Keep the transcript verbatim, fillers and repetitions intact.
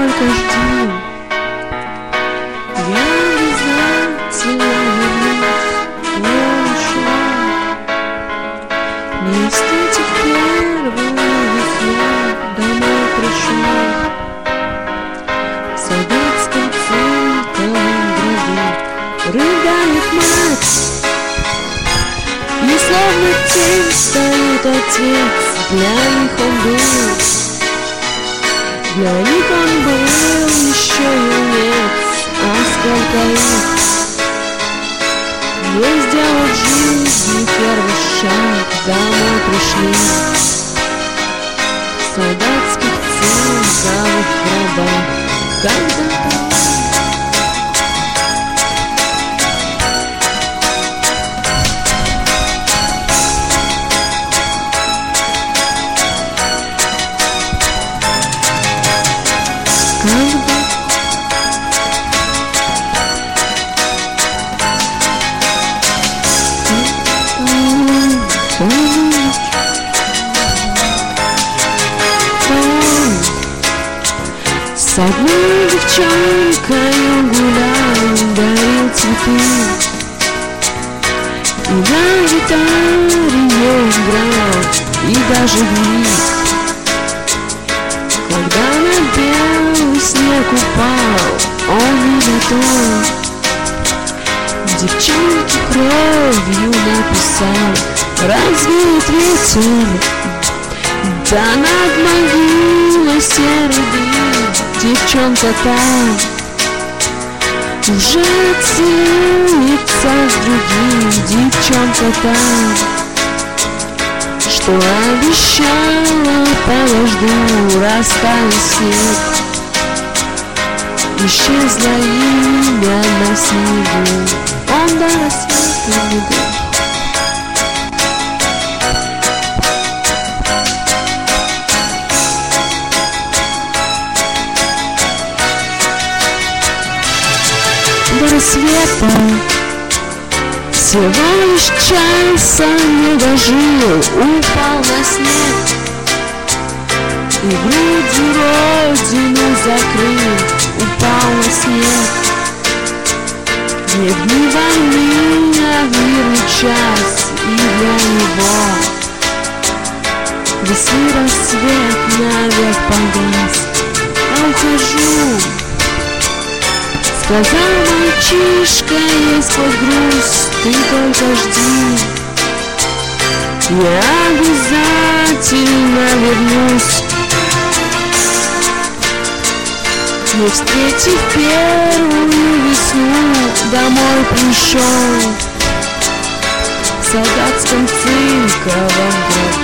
только жди. Я обязательно вернусь, не ушла. Вместе этих первую весну домой пришла. В советском цинковом гробу рыдает мать, и словно тень стоит отец. Для них он был, для них он был еще юнец. А сколько их не сделал в жизни первый шаг, домой пришли в солдатских цинковых гробах. Когда-то Когда с одной девчонкой гулял, дарил цветы, и на гитаре играл, и даже гриб. Когда на белый снег упал, он не готов. Девчонке кровью написал, развеет ветер, да над могилой серый дым. Девчонка там уже целится с другим. Девчонка там, что обещала, подожду, растаял снег. Исчезло имя на снегу, он до рассвета не был. До рассвета всего лишь часа не дожил, упал на снег и грудью родину закрыл. Упал на снег не в дни войны, а в мирный час, и для него весны рассвет навек погас. А ухожу, сказал мальчишка, есть сквозь грусть, ты только жди. Я обязательно вернусь. Не встретив первую весну, домой пришел в солдатском цинковом гробу.